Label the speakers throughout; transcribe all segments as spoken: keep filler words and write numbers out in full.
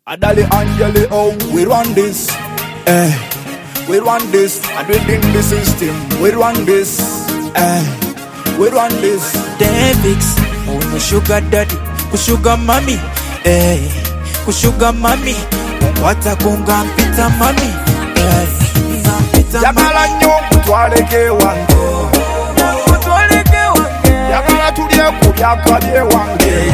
Speaker 1: Adali Angeli, oh, we run this, eh, we run this, and within the system, we run this, eh, we run this.
Speaker 2: Devix, oh no sugar daddy, ku sugar mommy, eh, ku sugar mommy, wata kunga mpita mommy, eh, mpita mommy.
Speaker 1: Yagala nyo mutwaleke wange,
Speaker 2: mutwaleke wange,
Speaker 1: yagala tulye kulya kalye wange.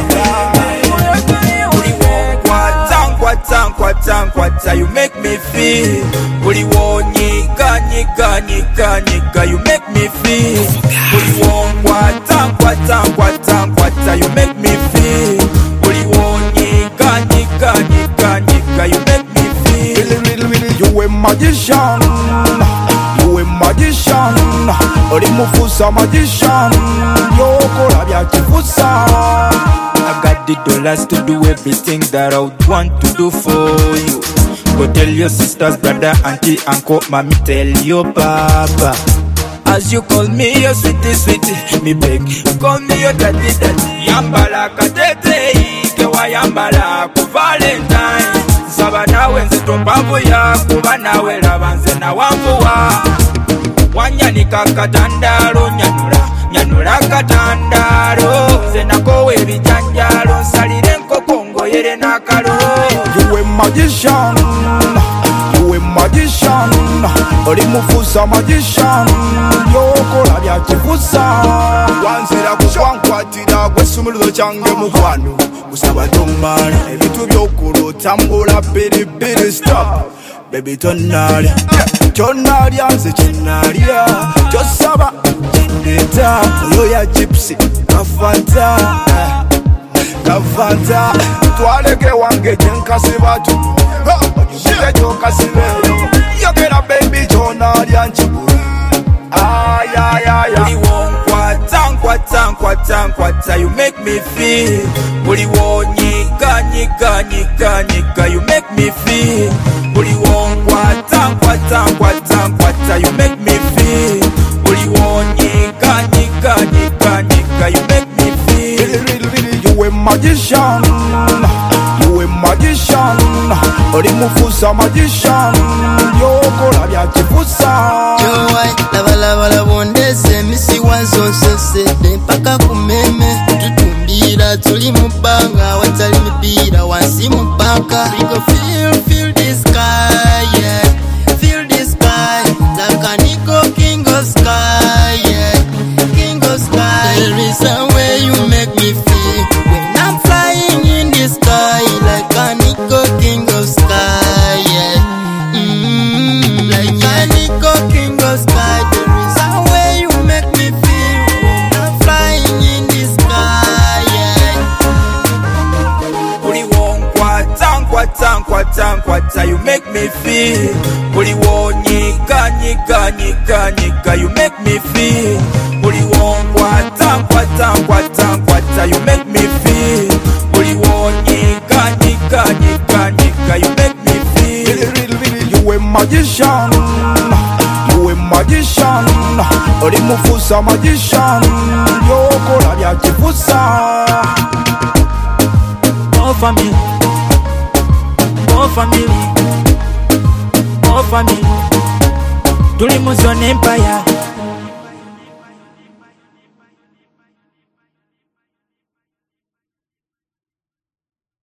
Speaker 2: Kwata, kwata, you make me feel. Uli wo nyika, nyika, nyika, nyika, you make me feel. Uli wo kwata, kwata, kwata, kwata, you make me feel. Uli wo nyika, nyika, nyika, nyika, you make me feel.
Speaker 1: Really, really, really, you a magician, you a magician. Uli mufusa magician, yo kola bya kifusa.
Speaker 2: I got the dollars to do everything that I would want to do for you. Go tell your sisters, brother, auntie, uncle, mommy, tell your papa. As you call me your sweetie, sweetie, me beg, call me your daddy, daddy. Yambala katete, kewa yambala ku Valentine. Sabana wenze tumbavu ya kuba nawe labanze na wambuwa. Wanyanika katandalo nyanura, nyanura katandalo. Zenakowe bijanjalo, salire nkokongo yere nakalo.
Speaker 1: You a magician, you a magician. Ori mufusa magician, yo kola bya kifusa. Wanzira kushwankwatira gwesumulizo kyange mukwano. Kusaba tomala, ebitu byokulu tambula biri biri stop. Baby tonalya, tonalya nze chenalya. Tosaba, chendeta, oyo ya gypsy, kafanta, kafanta. Twaleke wange jenkasi batu, ojibike jokasibeyo. Yogera baby tonalya nchibula. Ay, ay, ay, ay.
Speaker 2: Uli wo nkwata, nkwata, nkwata, nkwata, you make me feel. Uli wo nyika, nyika, nyika, nyika, you make me feel. Uli wo nkwata, nkwata, nkwata, nkwata, you make me feel. Uli wo nyika, nyika, nyika, nyika, you make me feel.
Speaker 1: Really, really, really, you a magician, you a magician. Ori mufusa magician, yo kola bya kifusa.
Speaker 3: Joy, lava lava la bondese, misi wanzo sese, mpaka kumeme, tutumbira, tuli mubanga, watali mipira, wansi mupaka. We go feel, feel this sky, yeah, feel this sky, like a Nico king of sky, yeah, king of sky. There is a way you make me feel, when I'm flying in the sky, like a Nico king of sky, yeah, mm-hmm. Like a Nico king of sky. There is a way you make me feel, when I'm flying in the sky, yeah.
Speaker 2: Uli wo nkwata, nkwata, nkwata, nkwata, you make me feel. Uli wo nyika, nyika, nyika, nyika, you make me feel. Uli wo nkwata, nkwata, nkwata, nkwata, you make me feel. Uli wo nyika, nyika, nyika, nyika, you make me feel.
Speaker 1: Really, really, really, you a magician, you a magician. Ori mufusa magician, yo kola bya kifusa.
Speaker 2: Oh family, oh family, oh family. Tuli mu zone empire.